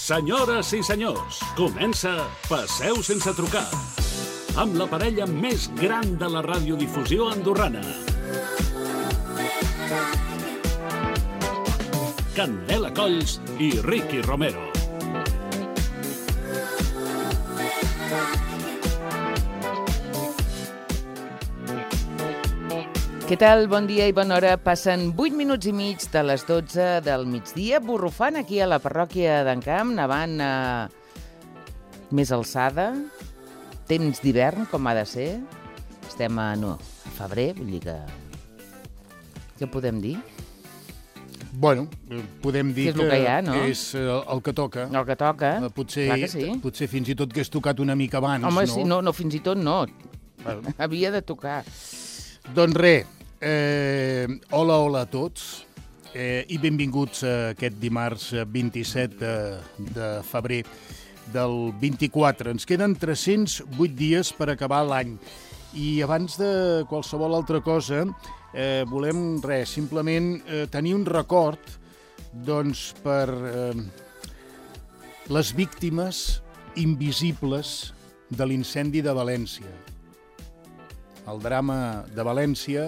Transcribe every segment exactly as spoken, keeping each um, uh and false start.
Senyores i senyors, comença Passeu sense trucar, amb la parella més gran de la radiodifusió andorrana. Candela Colls i Ricky Romero. Què tal? Bon dia i bona hora. Passen vuit minuts i mig de les dotze del migdia, borrufant aquí a la parròquia d'en Camp, nevant a més alçada, temps d'hivern, com ha de ser. Estem a, no, a febrer, vull dir que... Què podem dir? Bueno, podem dir que és el que hi ha, no? és el que toca. El que toca, potser, clar que sí. Potser fins i tot que és tocat una mica abans, Home, no? sí, no, no, fins i tot no. Bueno. Havia de tocar. Doncs res, eh, hola, hola a tots eh, i benvinguts a aquest dimarts vint-i-set de, de febrer del vint-i-quatre. Ens queden tres-cents vuit dies per acabar l'any i abans de qualsevol altra cosa eh, volem res, simplement eh, tenir un record doncs, per eh, les víctimes invisibles de l'incendi de València. El drama de València,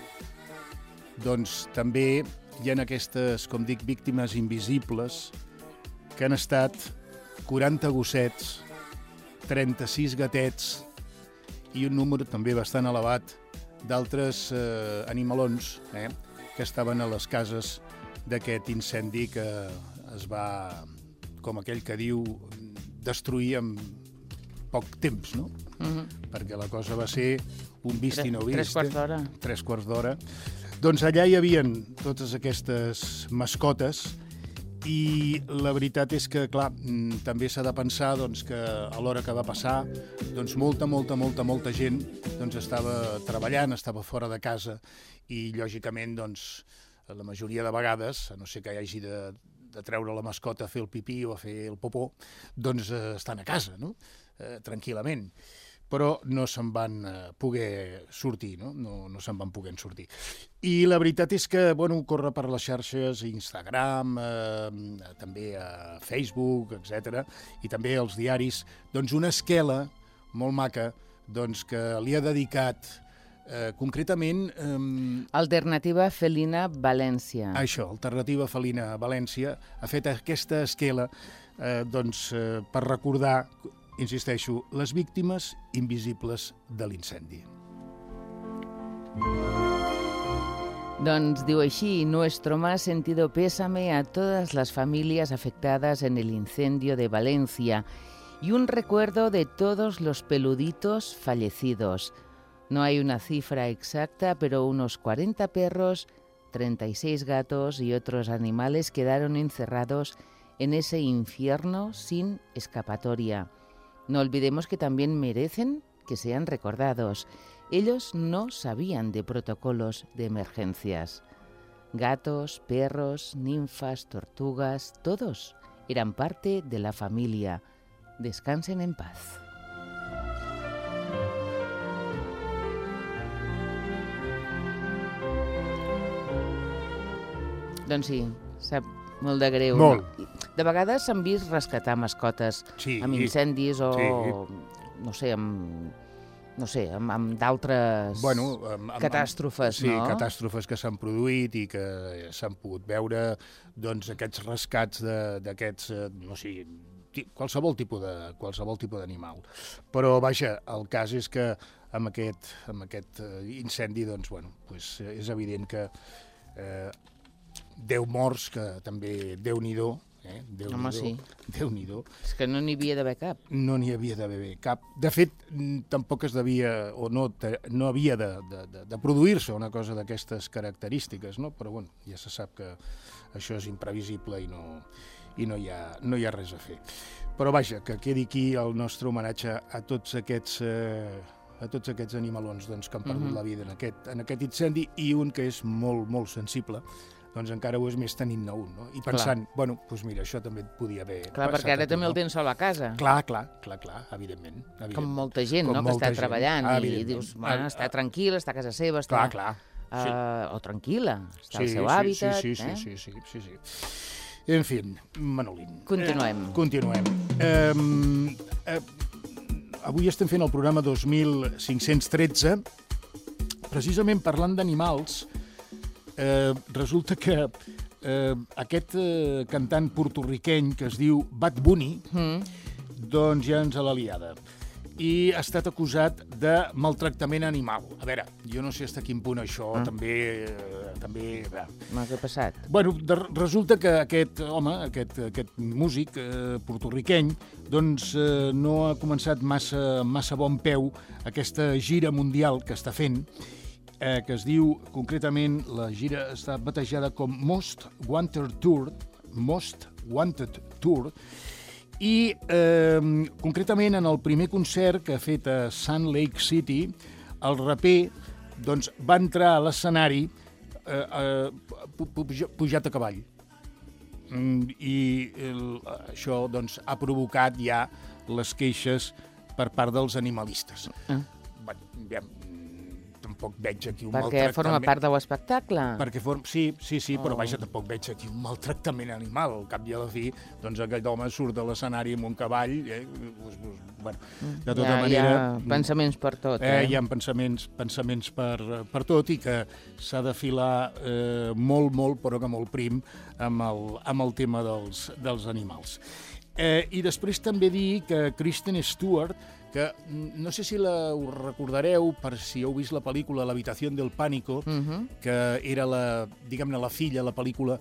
doncs també hi ha aquestes, com dic, víctimes invisibles que han estat quaranta gossets, trenta-sis gatets i un número també bastant elevat d'altres eh, animalons eh, que estaven a les cases d'aquest incendi que es va, com aquell que diu, destruir en poc temps, no? Uh-huh. Perquè la cosa va ser un vist i no vist. Tres quarts d'hora. Tres quarts d'hora. Doncs allà hi havia totes aquestes mascotes i la veritat és que, clar, també s'ha de pensar doncs, que a l'hora que va passar, doncs molta, molta, molta, molta gent doncs, estava treballant, estava fora de casa i, lògicament, doncs, la majoria de vegades, a no ser que hi hagi de, de treure la mascota a fer el pipí o a fer el popó, doncs eh, estan a casa, no? Eh, tranquil·lament. Però no se'n van poder sortir, no? No, no se'n van poder sortir. I la veritat és que, bueno, corre per les xarxes, Instagram, eh, també a Facebook, etcètera, i també als diaris, doncs una esquela molt maca, doncs que li ha dedicat eh, concretament... Eh, Alternativa Felina València. Això, Alternativa Felina València, ha fet aquesta esquela eh, doncs, eh, per recordar... insisteixo, les víctimes invisibles de l'incendi. Doncs diu així: nuestro más sentido pésame a todas las familias afectadas en el incendio de Valencia y un recuerdo de todos los peluditos fallecidos. No hay una cifra exacta, pero unos cuarenta perros, treinta y seis gatos y otros animales quedaron encerrados en ese infierno sin escapatoria. No olvidemos que también merecen que sean recordados. Ellos no sabían de protocolos de emergencias. Gatos, perros, ninfas, tortugas, todos eran parte de la familia. Descansen en paz. Doncs sí, sap molt de greu. Molt. No? De vegades s'han vist rescatar mascotes sí, amb incendis o, sí. no sé, amb, no sé, amb, amb d'altres bueno, amb, amb, catàstrofes, sí, no? Sí, catàstrofes que s'han produït i que s'han pogut veure, doncs, aquests rescats d'aquests, no sé, qualsevol tipus de qualsevol tipus d'animal. Però, vaja, el cas és que amb aquest, amb aquest incendi, doncs, bueno, pues, és evident que eh, deu morts, que també Déu-n'hi-do, eh? Déu-n'hi-do, Home, sí. Déu-n'hi-do. És que no n'hi havia d'haver cap. No n'hi havia d'haver cap. De fet, tampoc es devia, o no, no havia de, de, de produir-se una cosa d'aquestes característiques, no? Però, bueno, ja se sap que això és imprevisible i no, i no, hi ha, no hi ha res a fer. Però, vaja, que quedi aquí el nostre homenatge a tots aquests... Eh, a tots aquests animalons doncs, que han perdut mm-hmm. la vida en aquest, en aquest incendi, i un que és molt, molt sensible, doncs encara ho és més tenint-ne un, no? I pensant, clar. bueno, doncs mira, això també et podia haver clar, passat. Perquè ara també el tens sol a casa. Clar, clar, clar, clar, evidentment. evidentment. Com molta gent, Com no?, que està gent. treballant ah, i dius, bueno, està tranquil, està a casa seva, està... Clar, clar. Uh, sí. O tranquil·la, està sí, al seu sí, hàbitat. Sí, sí, eh? sí, sí, sí, sí, sí. En fi, Manolín. Continuem. Eh, continuem. Eh, eh, avui estem fent el programa dos mil cinc-cents tretze, precisament parlant d'animals. Eh, resulta que eh, aquest eh, cantant portorriqueny que es diu Bad Bunny, mm. doncs ja ens ha la liada. I ha estat acusat de maltractament animal. A veure, jo no sé fins a quin punt això ah. també... Eh, també eh. Ma, què ha passat? Bueno, de, resulta que aquest home, aquest, aquest músic eh, portorriqueny, doncs eh, no ha començat massa, massa bon peu aquesta gira mundial que està fent, eh, que es diu, concretament, la gira està batejada com Most Wanted Tour, Most Wanted Tour, i eh, concretament en el primer concert que ha fet a Sand Lake City, el raper doncs, va entrar a l'escenari eh, eh, pujat a cavall. Mm, I el, això doncs, ha provocat ja les queixes per part dels animalistes. Ah. Bueno, ja, tampoc veig aquí un Perquè maltractament... Perquè forma part de l'espectacle. Perquè form... Sí, sí, sí, oh. però vaja, tampoc veig aquí un maltractament animal. Al cap i a la fi, doncs aquell home surt de l'escenari amb un cavall. Eh? Bueno, de tota ja, manera... Hi ha pensaments per tot. Eh? Eh, hi ha pensaments, pensaments per, per tot i que s'ha de filar eh, molt, molt, però que molt prim amb el, amb el tema dels, dels animals. Eh, I després també dir que Kristen Stewart, que no sé si la us recordareu per si heu vist la pel·lícula L'habitación del pánico, uh-huh. que era la, diguem-ne, la filla, la pel·lícula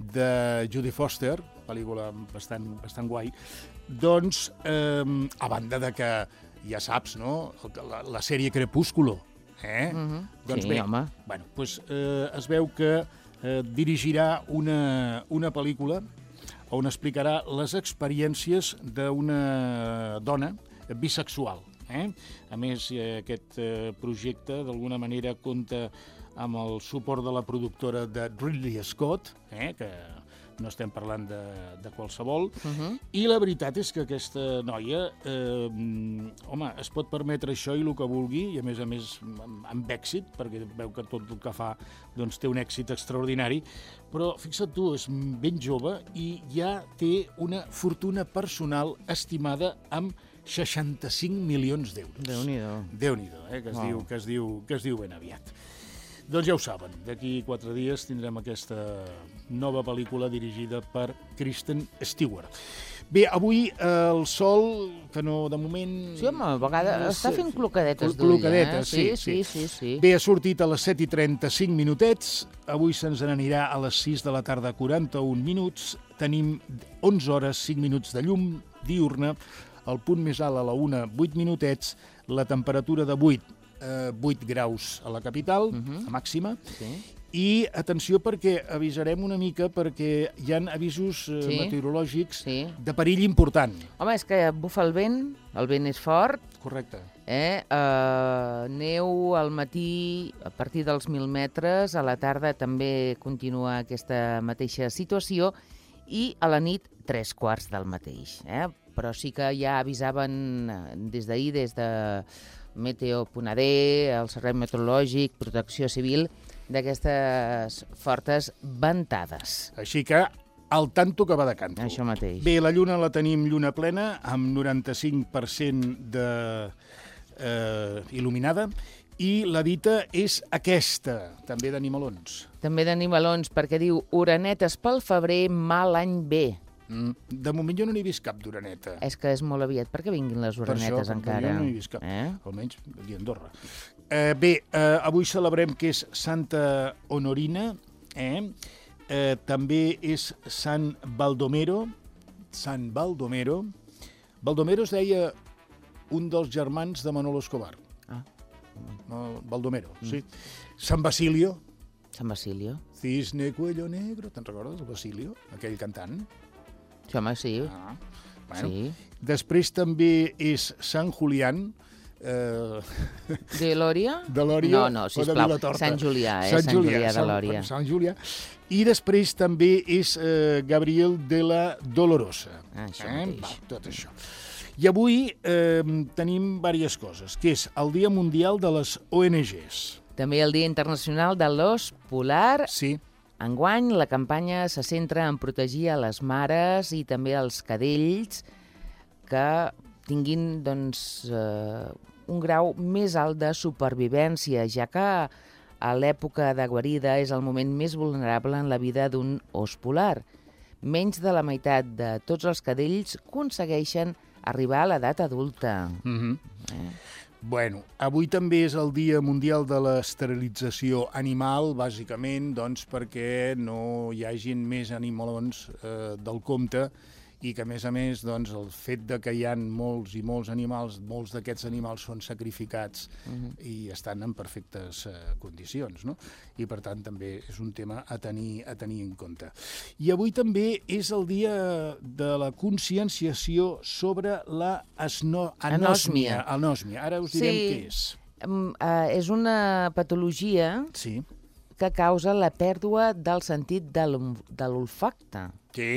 de Judy Foster, pel·lícula bastant, bastant guai, doncs, eh, a banda de que, ja saps, no?, la, la sèrie Crepúsculo, eh? Uh-huh. Doncs sí, bé, home. Bueno, doncs, eh, es veu que eh, dirigirà una, una pel·lícula on explicarà les experiències d'una dona bisexual. Eh? A més, eh, aquest eh, projecte d'alguna manera compta amb el suport de la productora de Ridley Scott, eh? que no estem parlant de, de qualsevol, uh-huh. i la veritat és que aquesta noia, eh, home, es pot permetre això i el que vulgui, i a més a més amb, amb èxit, perquè veu que tot el que fa doncs, té un èxit extraordinari, però fixa't tu, és ben jove i ja té una fortuna personal estimada amb seixanta-cinc milions d'euros. Déu-n'hi-do. Déu-n'hi-do, eh? que, es wow. diu, que, es diu, que es diu ben aviat. Doncs ja ho saben, d'aquí quatre dies tindrem aquesta nova pel·lícula dirigida per Kristen Stewart. Bé, avui eh, el sol, que no, de moment... Sí, home, a vegades està fent clocadetes d'ull, Clocadetes, eh? sí, sí, sí, sí, sí. Bé, ha sortit a les set i trenta-cinc minutets, avui se'ns n'anirà a les sis de la tarda, quaranta-un minuts, tenim onze hores, cinc minuts de llum diurna, el punt més alt a la una, vuit minutets, la temperatura de vuit, eh, vuit graus a la capital, uh-huh. a màxima, sí. I atenció perquè avisarem una mica perquè hi ha avisos eh, sí. meteorològics sí. de perill important. Home, és que bufa el vent, el vent és fort. Correcte. Eh? Uh, neu al matí a partir dels mil metres, a la tarda també continua aquesta mateixa situació i a la nit tres quarts del mateix, eh? Però sí que ja avisaven des d'ahir, des de Meteo punt a de, el Servei Meteorològic, Protecció Civil, d'aquestes fortes ventades. Així que al tanto que va de canto. Això mateix. Bé, la lluna la tenim lluna plena, amb noranta-cinc per cent de, eh, il·luminada, i la dita és aquesta, també d'animalons. També d'animalons, perquè diu orenetes pel febrer, mal any ve. Mm. De moment jo no n'he vist cap d'oreneta. És que és molt aviat perquè vinguin les orenetes per això, encara. Jo no n'he vist cap, eh? almenys aquí a Andorra. Eh, bé, eh, avui celebrem que és Santa Honorina, eh? Eh, també és Sant Baldomero, Sant Baldomero. Baldomero es deia un dels germans de Manolo Escobar. Ah. No, Baldomero, mm. sí. Sant Basilio. Sant Basilio. Cisne Cuello Negro, te'n recordes, el Basilio, aquell cantant? Sí, home, sí. Ah, bueno. Sí. Després també és Sant Julián. Eh... De Lòria? De Lòria. No, no, sisplau. Sant Julià, eh? Sant, Sant Julià, Julià de Lòria. Sant, Sant Julià. I després també és eh, Gabriel de la Dolorosa. Ah, això eh? mateix. Va, tot això. I avui eh, tenim diverses coses, que és el Dia Mundial de les O N Ges. També el Dia Internacional de l'Ós Polar. Sí. Enguany, la campanya se centra en protegir a les mares i també als cadells que tinguin doncs, eh, un grau més alt de supervivència, ja que a l'època de guarida és el moment més vulnerable en la vida d'un ós polar. Menys de la meitat de tots els cadells aconsegueixen arribar a l'edat adulta. Mm-hmm. Eh? Bueno, avui també és el Dia Mundial de l'Esterilització Animal, bàsicament doncs, perquè no hi hagin més animalons eh, del compte i que, a més a més, doncs, el fet de que hi ha molts i molts animals, molts d'aquests animals són sacrificats uh-huh. i estan en perfectes eh, condicions, no? I, per tant, també és un tema a tenir, a tenir en compte. I avui també és el dia de la conscienciació sobre la asno... anòsmia. Anòsmia. Ara us direm sí. què és. Um, uh, és una patologia sí. que causa la pèrdua del sentit de l'olfacte. Sí.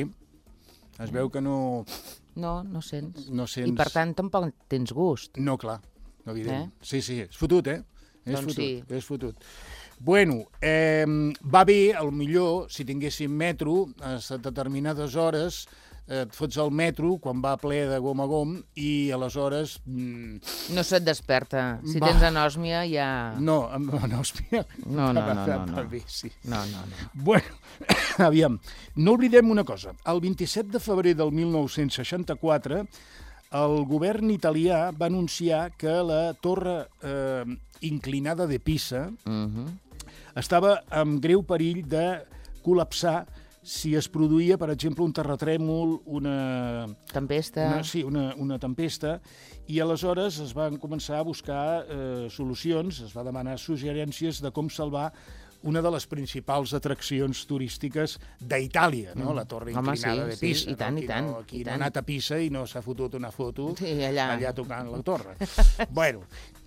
Es veu que no... No, no sents. No sents... I, per tant, tampoc tens gust. No, clar, evident. Eh? Sí, sí, és fotut, eh? És doncs fotut, sí. és fotut. Bueno, eh, va bé, al millor, si tinguéssim metro, a determinades hores, eh, et fots al metro quan va ple de gom a gom i aleshores... Mm, no se't desperta. Si va. tens anòsmia ja... No, amb anòsmia... No, no, no, no. no. Bé, sí. no, no, no. Bueno, aviam, no oblidem una cosa. El vint-i-set de febrer del mil nou-cents seixanta-quatre el govern italià va anunciar que la torre eh, inclinada de Pisa Uh-huh. estava en greu perill de col·lapsar si es produïa, per exemple, un terratrèmol, una... Tempesta. Una, sí, una, una tempesta, i aleshores es van començar a buscar eh, solucions, es va demanar suggerències de com salvar una de les principals atraccions turístiques d'Itàlia, no? La torre Home, inclinada sí, de Pisa. sí, i tant, no? i tant, No, aquí i no ha tant. anat a Pisa i no s'ha fotut una foto Sí, allà. allà tocant la torre. Bueno,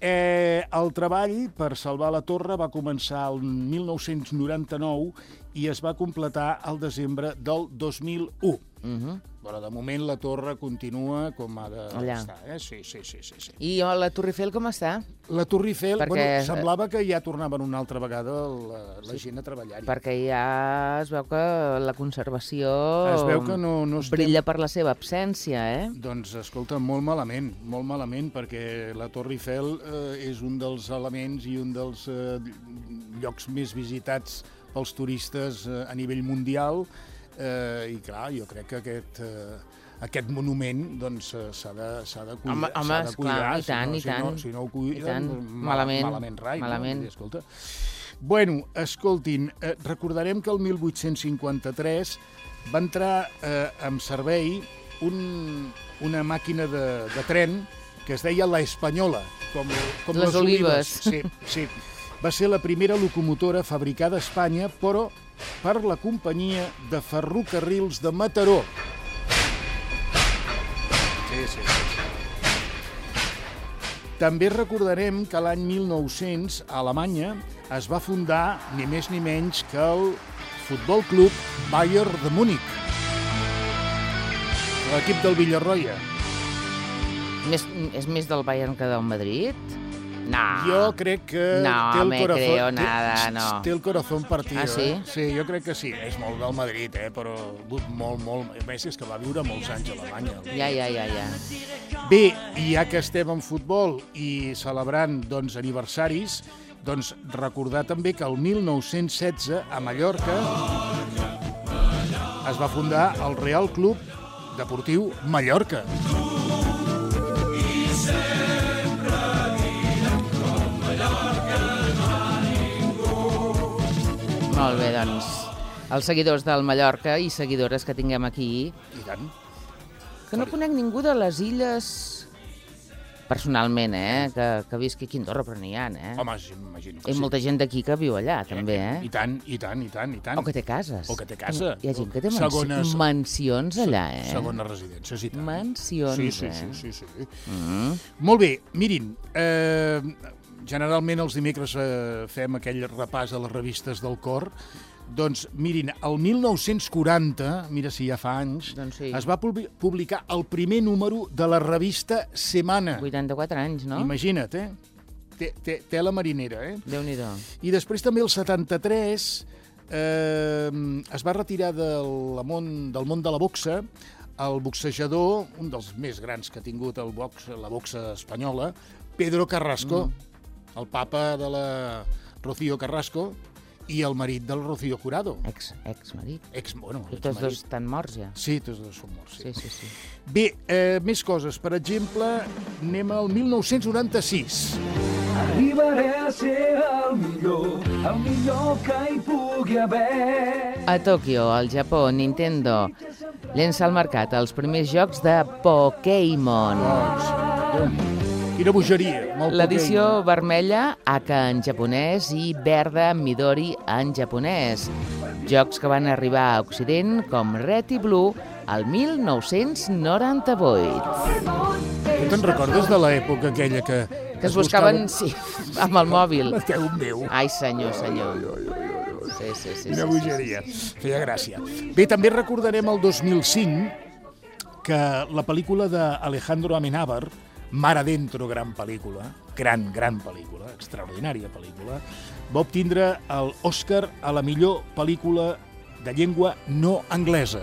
eh, el treball per salvar la torre va començar el mil nou-cents noranta-nou i es va completar al desembre del dos mil u. Uh-huh. Però de moment la torre continua com ha d'estar. Allà. Eh? Sí, sí, sí, sí, sí. I la Torre Eiffel com està? La Torre Eiffel, Perquè- bueno, semblava que ja tornaven una altra vegada la, la gent a treballar-hi. Perquè ja es veu que la conservació Es veu que no, no estem... brilla per la seva absència, eh? Doncs, escolta, molt malament, molt malament, perquè la Torre Eiffel eh, és un dels elements i un dels eh, llocs més visitats pels turistes eh, a nivell mundial, eh, i clar, jo crec que aquest, eh, aquest monument doncs, eh, s'ha de, s'ha de cuidar. Home, home, s'ha de esclar, cuidar, i tant, si no, i tant. Si no, si no ho cuiden, I tant. doncs, Malament, malament rai. malament. No? Dir, escolta. Bueno, escoltin, eh, recordarem que el mil vuit-cents cinquanta-tres va entrar eh, en servei un, una màquina de, de tren que es deia La Espanyola, com, com Les les olives. Sí, sí. Va ser la primera locomotora fabricada a Espanya, però per la companyia de ferrocarrils de Mataró. Sí, sí, sí. També recordarem que l'any mil nou-cents, a Alemanya, es va fundar ni més ni menys que el Futbol Club Bayern de Múnich, l'equip del Villarroya. Més, és més del Bayern que del Madrid? No. Jo crec que No té el me corazón, creo té- nada, no. té el corazón partido. Ah, sí? Eh? Sí, jo crec que sí. És molt del Madrid, eh? Però molt, molt... A més, és que va viure molts anys a Alemanya. Ja, ja, ja, ja. Bé, i ja que estem en futbol i celebrant doncs, aniversaris, doncs recordar també que el mil nou-cents setze, a Mallorca, es va fundar el Real Club Deportiu Mallorca. Molt bé, doncs, els seguidors del Mallorca i seguidores que tinguem aquí, I tant. que no conec ningú de les illes personalment, eh, que, que visqui aquí a Andorra, però n'hi ha, eh? Home, imagino que Hi ha sí. molta gent d'aquí que viu allà, també, eh? I tant, i tant, i tant, i tant. O que té cases. O que té casa. Hi ha gent que té mansi Segones- mansions allà, eh? Segones residències, i tant. Mansions, sí, sí, eh? sí, sí, sí. Mm. Molt bé, mirin, eh, generalment els dimecres eh, fem aquell repàs a les revistes del cor. Doncs mirin, el mil nou-cents quaranta, mira si ja fa anys, Doncs sí. es va publi- publicar el primer número de la revista Semana. vuitanta-quatre anys, no? Imagina't, eh? Té, té, té la marinera, eh? Déu-n'hi-do. I després també el setanta-tres eh, es va retirar del món, del món de la boxa el boxejador, un dels més grans que ha tingut el box, la boxa espanyola, Pedro Carrasco, mm. el papa de la Rocío Carrasco i el marit del Rocío Jurado. Ex, ex-marit. Ex, bueno, I tots dos estan morts, ja. Sí, tots dos són morts, sí. Sí, sí, sí. Bé, eh, més coses. Per exemple, anem al mil nou-cents noranta-sis. Arribaré a ser el millor, el millor que hi pugui haver. A Tòquio, al Japó, Nintendo llença al mercat els primers jocs de Pokémon. Doncs, quina bogeria, amb el L'edició Pokémon. vermella, Aka en japonès, i verda, Midori en japonès. Jocs que van arribar a Occident com Red i Blue al mil nou-cents noranta-vuit. Tu te'n recordes de l'època aquella que... Que es buscaven, sí, amb el mòbil. Déu meu. Ai, senyor, senyor. Sí, sí, sí. Quina sí, bogeria. sí, sí. Feia gràcia. Bé, també recordarem el dos mil cinc que la pel·lícula d'Alejandro Amenábar, Mar Adentro, gran pel·lícula, gran, gran pel·lícula, extraordinària pel·lícula, va obtindre l'Oscar a la millor pel·lícula de llengua no anglesa.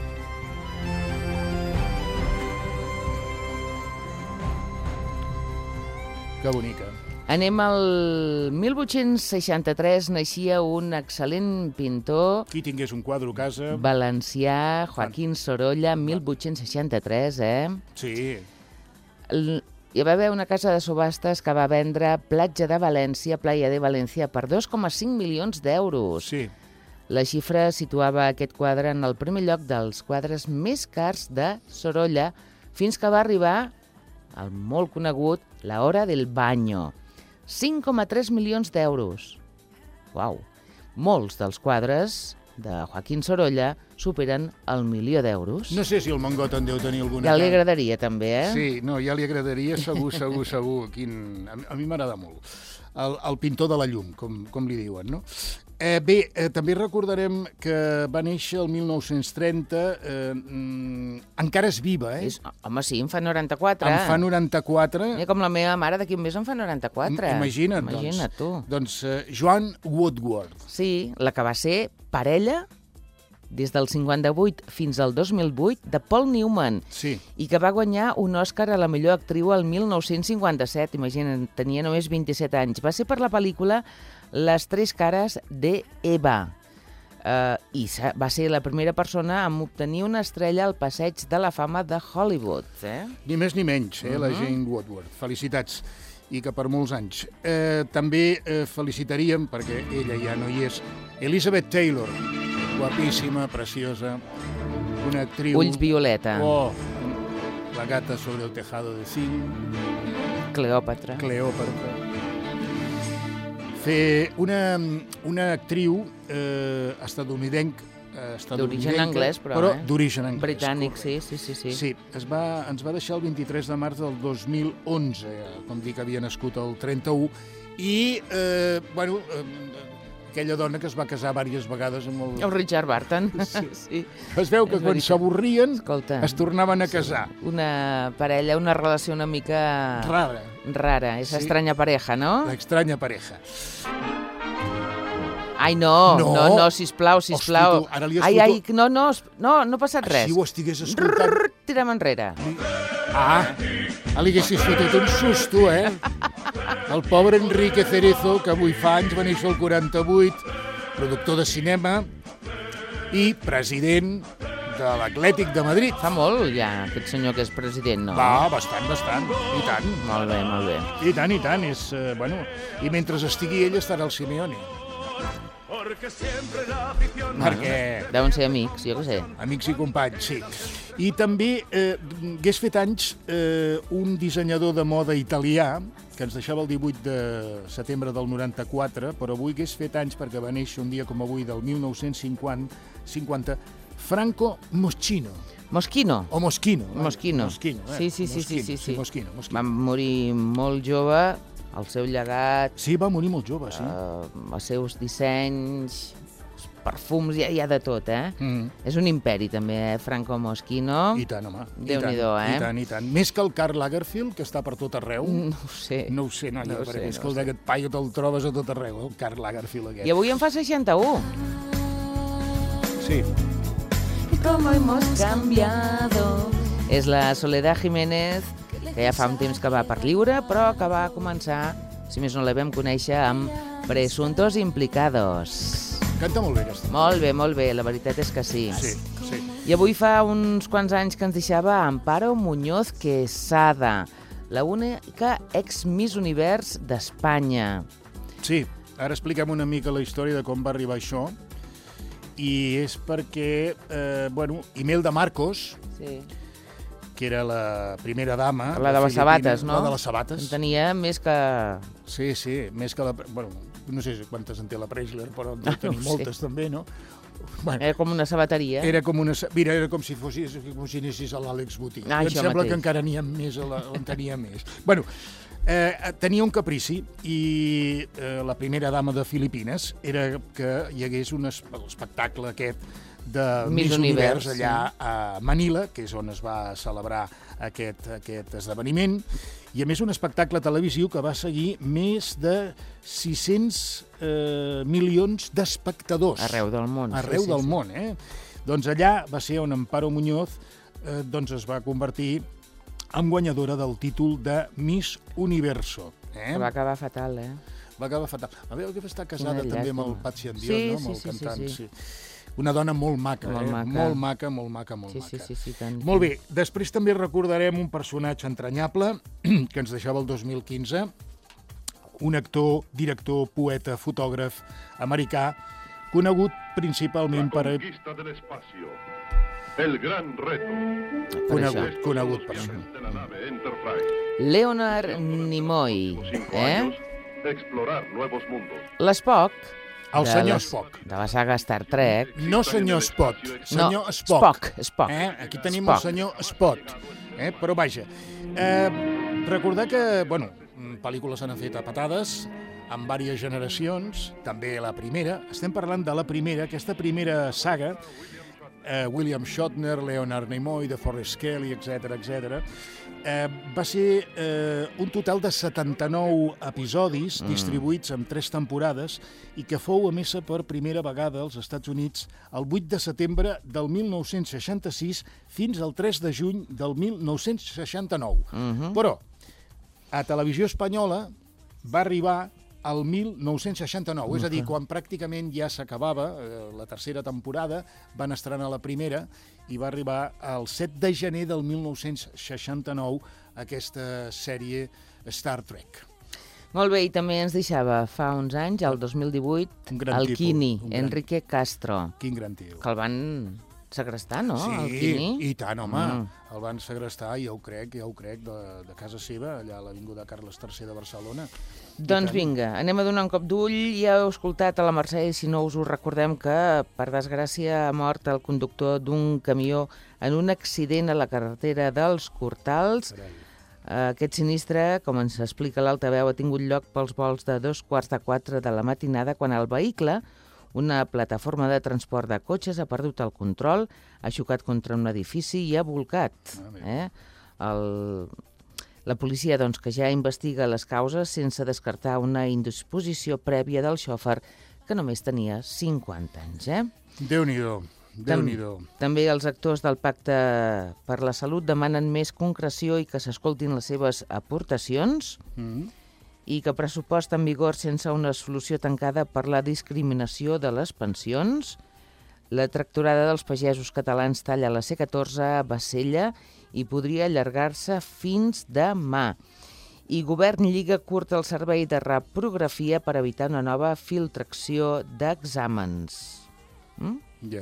Que bonica. Anem al mil vuit-cents seixanta-tres, naixia un excel·lent pintor Qui tingués un quadre a casa... valencià, Joaquín Sorolla, mil vuit-cents seixanta-tres, eh? Sí. El... Hi va haver una casa de subhastes que va vendre Platja de València, Playa de València, per dos coma cinc milions d'euros. Sí. La xifra situava aquest quadre en el primer lloc dels quadres més cars de Sorolla, fins que va arribar el molt conegut La hora del baño. cinc coma tres milions d'euros. Uau! Molts dels quadres de Joaquín Sorolla superen el milió d'euros. No sé si el Mongot en deu tenir alguna... Ja li agradaria, també, eh? Sí, no, ja li agradaria, segur, segur, segur. Quin... A mi m'agrada molt. El, el pintor de la llum, com, com li diuen, no? Eh, bé, eh, també recordarem que va néixer el mil nou-cents trenta, eh, mm, encara és viva, eh? És, home, sí, en fa noranta-quatre. En fa noranta-quatre. Mira, com la meva mare d'aquí un mes en fa noranta-quatre. Imagina't, Imagina't doncs. tu. Doncs eh, Joan Woodward. Sí, la que va ser parella des del cinquanta-vuit fins al dos mil vuit de Paul Newman, Sí. i que va guanyar un Òscar a la millor actriu el mil nou-cents cinquanta-set. Imagina't, tenia només vint-i-set anys. Va ser per la pel·lícula Les tres cares de Eva. Uh, I va ser la primera persona a obtenir una estrella al Passeig de la Fama de Hollywood. Eh? Ni més ni menys, eh, uh -huh. la Jane Woodward. Felicitats, i que per molts anys. Eh, també eh, felicitaríem, perquè ella ja no hi és, Elizabeth Taylor, guapíssima, preciosa, una actriu... Ulls violeta. Oh, la gata sobre el tejado de zinc. Cleòpatra. Cleòpatra. Fer una, una actriu eh, estadounidenc, eh, d'origen anglès, però, però eh? d'origen anglès. Britànic, sí, sí, sí, sí. Sí, es va, ens va deixar el vint-i-tres de març del dos mil onze, com dir que havia nascut el trenta-u, i, eh, bueno, eh, aquella dona que es va casar diverses vegades amb el... El Richard Barton. Sí. Sí. Es veu que És quan veritat. s'avorrien Escolta, es tornaven a casar. una parella, una relació una mica Rara, rara, esa Sí. estranya pareja, no? la extraña pareja. Ai, no, No. no, no, sisplau, sisplau. Hosti, tu, ara li has ai, fotut- ai, no, no, es- no, no ha passat res. Si ho estigués escoltant... Rrr, tira'm enrere. Ah, li haguessis fotut un susto, eh? El pobre Enrique Cerezo, que avui fa anys, va néixer el quaranta-vuit, productor de cinema i president de l'Atlètic de Madrid. Fa molt ja, aquest senyor que és president, no? Va, bastant, bastant, i tant. Molt bé, molt bé. I tant, i tant, és, eh, bueno, i mentre estigui ell estarà el Simeone. Perquè... Deuen ser amics, jo què sé. Amics i companys, sí. I també eh, hagués fet anys eh, un dissenyador de moda italià que ens deixava el divuit de setembre del noranta-quatre, però avui hagués fet anys perquè va néixer un dia com avui del mil nou-cents cinquanta, Franco Moschino. Moschino. O Moschino. eh? Moschino. Moschino, eh? Sí, sí, sí, sí, Moschino, sí, sí. Moschino, Moschino. Va morir molt jove, el seu llegat, Sí, va morir molt jove, sí. eh, els seus dissenys, els perfums, hi ha, hi ha de tot, eh? Mm. És un imperi, també, eh? Franco Moschino. I tant, home. I Déu-n'hi-do, tant, eh? I tant, i tant. Més que el Karl Lagerfeld, que està per tot arreu. No ho sé. No ho sé, noia, No ho perquè sé, és no que ho el sé. d'aquest paio te'l trobes a tot arreu, el Karl Lagerfeld aquest. I avui en fa seixanta-u. Sí. ¿Cómo hemos cambiado? És la Soledad Jiménez, que ja fa un temps que va per lliure, però que va començar, si més no la vam conèixer, amb Presuntos Implicados. Canta molt bé, aquesta. Molt bé, molt bé, la veritat és que sí. Sí, sí. I avui fa uns quants anys que ens deixava Amparo Muñoz Quesada, la única ex-Miss Univers d'Espanya. Sí, ara expliquem una mica la història de com va arribar això. I és perquè, eh, bueno, Imelda Marcos, Sí. que era la primera dama... La de les sabates, no? La de les sabates. En tenia més que... Sí, sí, més que la... Bueno, no sé quantes en té la Preisler, però en deu Ah, no tenir ho sé. moltes també, no? Bueno, Era com una sabateria. era com una... Mira, era com si fossis, com si anessis a l'Àlex Botí. Ah, em això sembla mateix. que encara n'hi ha més, a la, en tenia més. Bueno, eh, tenia un caprici i eh, la primera dama de Filipines era que hi hagués un es- l'espectacle aquest de Miss Miss Univers Univers, allà a Manila, que és on es va celebrar aquest, aquest esdeveniment, i a més un espectacle televisiu que va seguir més de sis-cents eh, milions d'espectadors. Arreu del món. Arreu sí, sí, del sí. món, eh? Doncs allà va ser on Amparo Muñoz eh, doncs es va convertir en guanyadora del títol de Miss Universo. Eh? Que va acabar fatal, eh? Va acabar fatal. A veure, que està casada Quina també amb el llàstima. Patxi Andion, Sí, no? sí, Amb el sí, sí, cantant, sí. sí. Una dona molt maca, Molt eh? maca. Molt maca, molt maca, molt Sí, maca. sí, sí, sí, tant. Molt bé, després també recordarem un personatge entranyable que ens deixava el dos mil quinze, un actor, director, poeta, fotògraf americà, conegut principalment per... Conquista del espacio. El gran reto. Per Conegut, això. conegut per això. De la nave Enterprise. Leonard Nimoy, Cinco eh? años, explorar nuevos mundos. L'Spock, El de senyor les- Spock. de la saga Star Trek. No senyor Spot, senyor No, Spock. Spock, Spock. Eh? Aquí tenim Spock. el senyor Spot. Eh? Però vaja, eh, recordar que, bueno, pel·lícules s'han fet a patades, amb diverses generacions, també la primera. Estem parlant de la primera, aquesta primera saga, eh, William Shatner, Leonard Nimoy, de Forrest Kelly, etcètera, etcètera. Eh, va ser eh, un total de setanta-nou episodis mm. distribuïts en tres temporades i que fou emesa per primera vegada als Estats Units el vuit de setembre del mil nou-cents seixanta-sis fins al tres de juny del mil nou-cents seixanta-nou. Mhm. Però a Televisió Espanyola va arribar al mil nou-cents seixanta-nou, és a dir, quan pràcticament ja s'acabava eh, la tercera temporada, van estrenar la primera i va arribar el set de gener del mil nou-cents seixanta-nou aquesta sèrie Star Trek. Molt bé, i també ens deixava fa uns anys, el dos mil divuit, Un gran el tipus, Quini, un gran- Enrique Castro, Quin gran tio. que el van segrestar, no? Sí, el Quini. i tant, home. Mm. El van segrestar, ja ho crec, ja ho crec, de, de casa seva, allà a l'Avinguda Carles tercer de Barcelona. I Doncs tant. vinga, anem a donar un cop d'ull. Ja heu escoltat a la Mercè, i si no us ho recordem, que per desgràcia ha mort el conductor d'un camió en un accident a la carretera dels Cortals. Carai. Aquest sinistre, com ens explica l'altaveu, ha tingut lloc pels vols de dos quarts de quatre de la matinada, quan el vehicle, una plataforma de transport de cotxes, ha perdut el control, ha xocat contra un edifici i ha volcat. Ah, bé. Eh? El... La policia, doncs, que ja investiga les causes sense descartar una indisposició prèvia del xòfer, que només tenia cinquanta anys. Eh? Déu-n'hi-do, Déu-n'hi-do. També els actors del Pacte per la Salut demanen més concreció i que s'escoltin les seves aportacions, Mm. i que pressupost en vigor sense una solució tancada per la discriminació de les pensions. La tractorada dels pagesos catalans talla la C catorze a Bassella i podria allargar-se fins demà. I Govern lliga curt el servei de reprografia per evitar una nova filtració d'exàmens. Mm? Ja.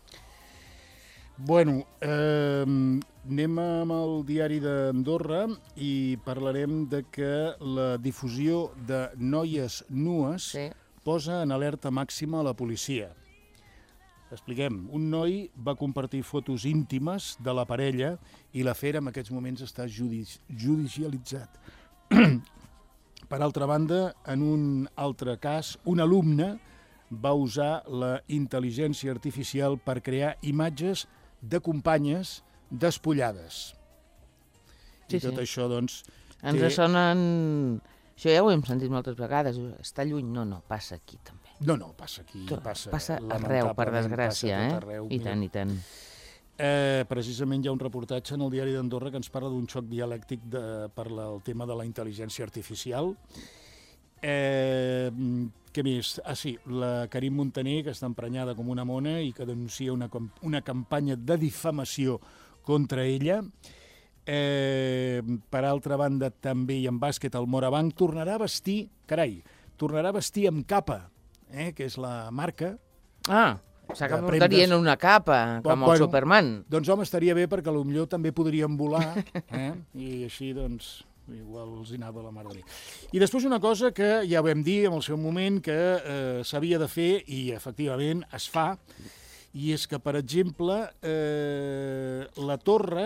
Bueno, eh, anem amb el diari d'Andorra i parlarem de que la difusió de noies nues Sí. posa en alerta màxima a la policia. Expliquem, un noi va compartir fotos íntimes de la parella i l'afer en aquests moments està judici judicialitzat. Per altra banda, en un altre cas, un alumne va usar la intel·ligència artificial per crear imatges de companyes despullades. Sí, I tot sí. això, doncs... Ens té- sonen... Això ja ho hem sentit moltes vegades. Està lluny? No, no, passa aquí també. No, no, passa aquí, passa... Passa arreu, per desgràcia, eh? Arreu, I tant, i tant. Eh, precisament hi ha un reportatge en el diari d'Andorra que ens parla d'un xoc dialèctic de, per la, el tema de la intel·ligència artificial. Eh, què més? Ah, sí, la Karim Muntaner, que està emprenyada com una mona i que denuncia una, una campanya de difamació contra ella. Eh, per altra banda, també i en bàsquet, el Morabanc tornarà a vestir, carai, tornarà a vestir amb capa, eh, que és la marca. Ah, o sigui que portarien una capa, com bueno, el Superman. Doncs home, estaria bé perquè potser també podrien volar, eh? I així, doncs, igual els hi anava la mar de Déu. I després una cosa que ja ho vam dir en el seu moment, que eh, s'havia de fer, i efectivament es fa, i és que, per exemple, eh, la torre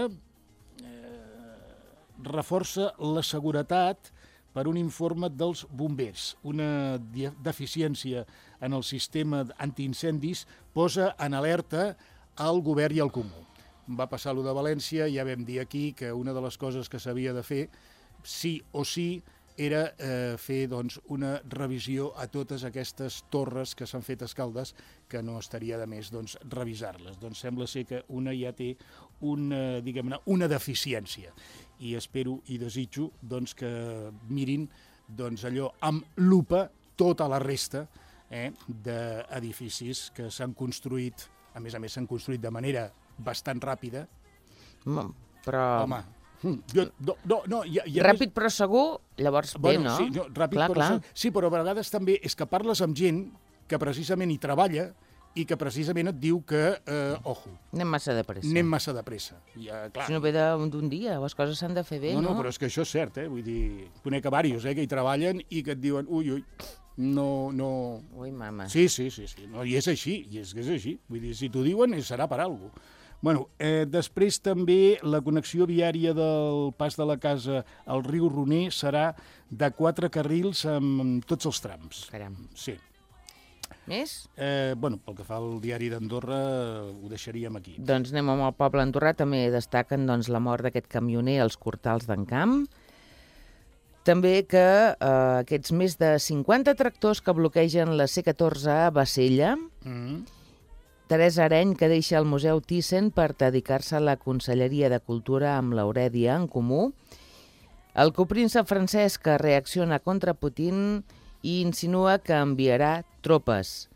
reforça la seguretat per un informe dels bombers. Una deficiència en el sistema antiincendis posa en alerta al govern i al comú. Va passar allò de València, ja vam dir aquí que una de les coses que s'havia de fer, sí o sí, era eh, fer doncs, una revisió a totes aquestes torres que s'han fet a Escaldes, que no estaria de més doncs, revisar-les. Doncs sembla ser que una ja té una, diguem-ne, una deficiència. I espero i desitjo doncs, que mirin doncs, allò amb lupa tota la resta eh, d'edificis que s'han construït, a més a més s'han construït de manera bastant ràpida. Mm, però... Home, jo, no, no, no, ja, ja ràpid però segur, llavors bueno, bé, no? Sí, no, ràpid clar, però clar. segur. Sí, però a vegades també és que parles amb gent que precisament hi treballa i que precisament et diu que, eh, ojo, anem massa de pressa. anem massa de pressa. Ja, clar. Si no ve d'un dia, les coses s'han de fer bé, no? no? No, però és que això és cert, eh? Vull dir, conec a diversos eh, que hi treballen i que et diuen, ui, ui, no, no... Ui, mama. Sí, sí, sí, sí. No, i és així, i és que és així. Vull dir, si t'ho diuen, serà per alguna cosa. Bueno, eh, després també la connexió viària del Pas de la Casa al riu Roner serà de quatre carrils amb tots els trams. Caram. Sí. Més? Eh, bueno, pel que fa al diari d'Andorra, ho deixaríem aquí. Doncs anem amb el poble andorrà. També destaquen doncs, la mort d'aquest camioner als Cortals d'en Camp. També que eh, aquests més de cinquanta tractors que bloquegen la C catorze a Bassella, Mm. Teresa Areny, que deixa el Museu Thyssen per dedicar-se a la Conselleria de Cultura amb l'Aurèdia en comú. El copríncep francès, que reacciona contra Putin i insinua que enviarà tropes.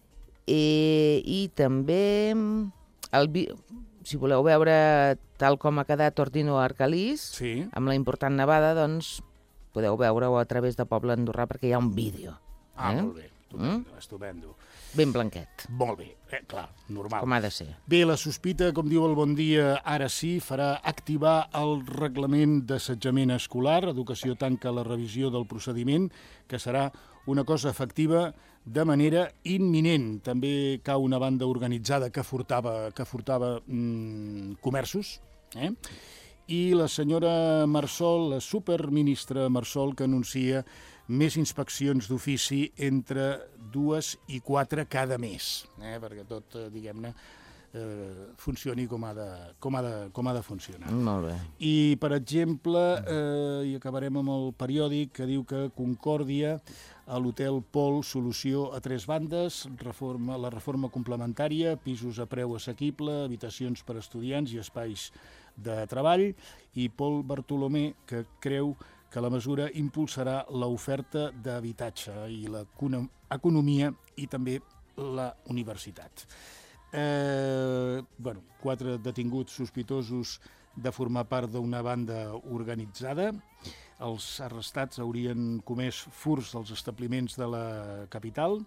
I, i també, el, si voleu veure tal com ha quedat Ordino Arcalís, Sí. amb la important nevada, doncs podeu veure-ho a través de Poble Andorrà perquè hi ha un vídeo. Ah, eh? molt bé. Estupendo, estupendo. Ben blanquet, Molt bé, eh, clar, normal. com ha de ser. Bé, la sospita, com diu el Bon Dia, ara sí, farà activar el reglament d'assetjament escolar. Educació tanca la revisió del procediment, que serà una cosa efectiva de manera imminent. També cau una banda organitzada que furtava, que furtava mm, comerços, eh? I la senyora Marsol, la superministra Marsol, que anuncia més inspeccions d'ofici entre dues i quatre cada mes, eh? Perquè tot, eh, diguem-ne, eh, funcioni com ha, de, com, ha de, com ha de funcionar. Molt bé. I, per exemple, eh, i acabarem amb el periòdic que diu que Concòrdia a l'Hotel Pol, solució a tres bandes, reforma, la reforma complementària, pisos a preu assequible, habitacions per a estudiants i espais de treball, i Pol Bartolomé, que creu que la mesura impulsarà l'oferta d'habitatge i l'economia i també la universitat. Eh, bueno, quatre detinguts sospitosos de formar part d'una banda organitzada. Els arrestats haurien comès furts als establiments de la capital.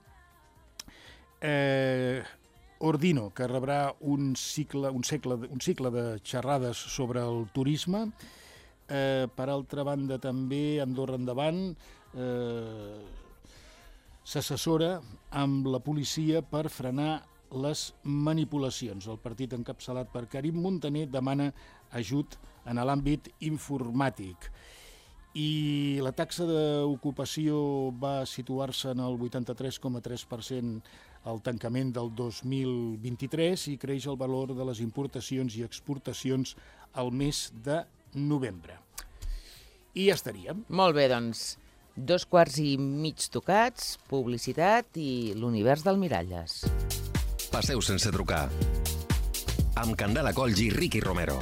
Eh, Ordino, que rebrà un cicle, un, cicle, un cicle de xerrades sobre el turisme. Eh, per altra banda, també, Andorra Endavant eh, s'assessora amb la policia per frenar les manipulacions. El partit encapçalat per Karim Muntaner demana ajut en l'àmbit informàtic. I la taxa d'ocupació va situar-se en el vuitanta-tres coma tres per cent al tancament del dos mil vint-i-tres i creix el valor de les importacions i exportacions al mes de novembre. I ja estaríem. Molt bé, doncs. Dos quarts i mig tocats, publicitat i l'univers del Miralles. Passeu sense trucar. Amb Candela Colls i Ricky Romero.